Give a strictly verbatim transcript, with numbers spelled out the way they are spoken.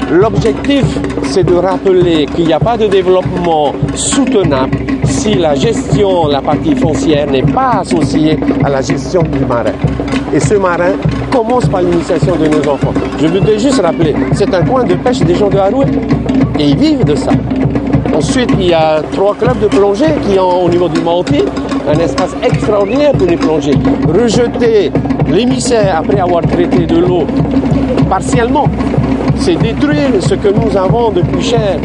L'objectif, c'est de rappeler qu'il n'y a pas de développement soutenable si la gestion, la partie foncière n'est pas associée à la gestion du marin. Et ce marin commence par l'initiation de nos enfants. Je voudrais juste rappeler, c'est un coin de pêche des gens de Haroué et ils vivent de ça. Ensuite, il y a trois clubs de plongée qui ont au niveau du Menti un espace extraordinaire pour les plongées. Rejeter l'émissaire après avoir traité de l'eau partiellement, c'est détruire ce que nous avons de plus cher.